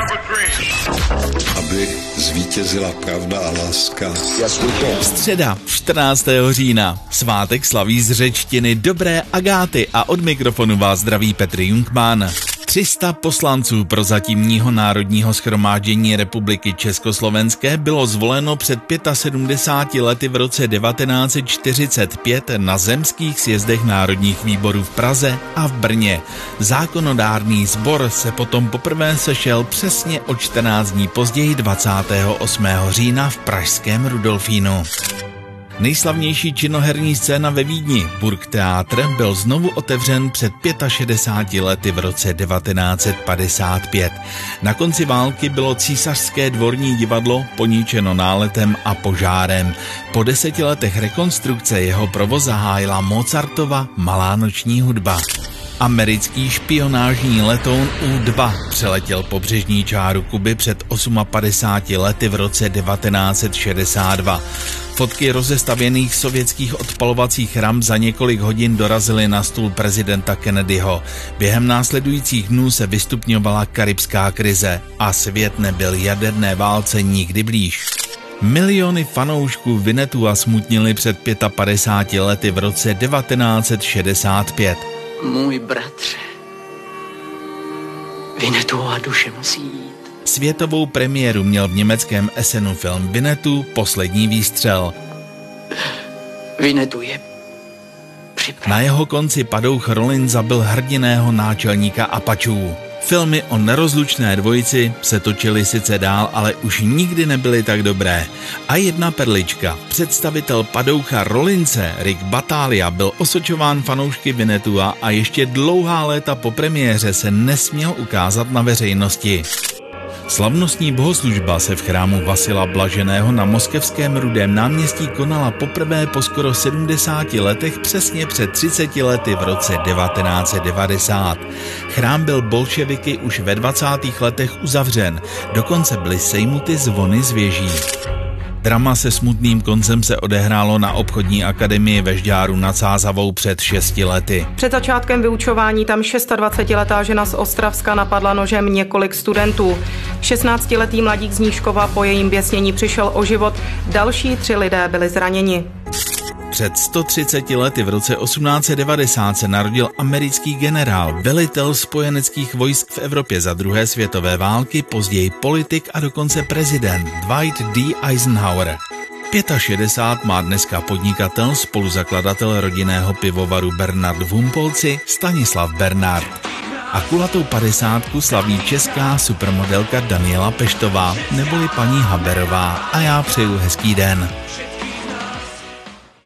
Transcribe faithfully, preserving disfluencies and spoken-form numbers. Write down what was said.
Aby zvítězila pravda a láska. Středa, čtrnáctého října. Svátek slaví z řečtiny Dobré Agáty a od mikrofonu vás zdraví Petr Jungmann. tři sta poslanců prozatímního národního shromáždění Republiky Československé bylo zvoleno před sedmdesáti pěti lety v roce devatenáct set čtyřicet pět na zemských sjezdech národních výborů v Praze a v Brně. Zákonodárný sbor se potom poprvé sešel přesně o čtrnáct dní později dvacátého osmého října v pražském Rudolfínu. Nejslavnější činoherní scéna ve Vídni, Burgtheater, byl znovu otevřen před šedesáti pěti lety v roce devatenáct set padesát pět. Na konci války bylo císařské dvorní divadlo poničeno náletem a požárem. Po deseti letech rekonstrukce jeho provoz zahájila Mozartova Malá noční hudba. Americký špionážní letoun U dva přeletěl pobřežní čáru Kuby před padesáti osmi lety v roce devatenáct set šedesát dva. Fotky rozestavěných sovětských odpalovacích ram za několik hodin dorazily na stůl prezidenta Kennedyho. Během následujících dnů se vystupňovala karibská krize a svět nebyl jaderné válce nikdy blíž. Miliony fanoušků Winnetua smutnili před padesáti pěti lety v roce devatenáct set šedesát pět. Můj bratře, Winnetuova duše musí jít. Světovou premiéru měl v německém Essenu film Winnetou Poslední výstřel. Winnetou je připraven. Na jeho konci padouch Rollin zabil hrdiného náčelníka Apačů. Filmy o nerozlučné dvojici se točily sice dál, ale už nikdy nebyly tak dobré. A jedna perlička. Představitel padoucha Rollince, Rick Battaglia, byl osočován fanoušky Winnetua a ještě dlouhá léta po premiéře se nesměl ukázat na veřejnosti. Slavnostní bohoslužba se v chrámu Vasila Blaženého na moskevském Rudém náměstí konala poprvé po skoro sedmdesáti letech přesně před třiceti lety v roce devatenáct set devadesát. Chrám byl bolševiky už ve dvacátých letech uzavřen, dokonce byly sejmuty zvony z věží. Drama se smutným koncem se odehrálo na obchodní akademii ve Žďáru nad Sázavou před šesti lety. Před začátkem vyučování tam dvacetšestiletá žena z Ostravska napadla nožem několik studentů. šestnáctiletý mladík z Nížkova po jejím běsnění přišel o život, další tři lidé byli zraněni. Před sto třiceti lety v roce osmnáct set devadesát se narodil americký generál, velitel spojeneckých vojsk v Evropě za druhé světové války, později politik a dokonce prezident Dwight D. Eisenhower. šedesát pět má dneska podnikatel, spoluzakladatel rodinného pivovaru Bernard v Humpolci, Stanislav Bernard. A kulatou padesátku slaví česká supermodelka Daniela Peštová, neboli paní Haberová. A já přeju hezký den.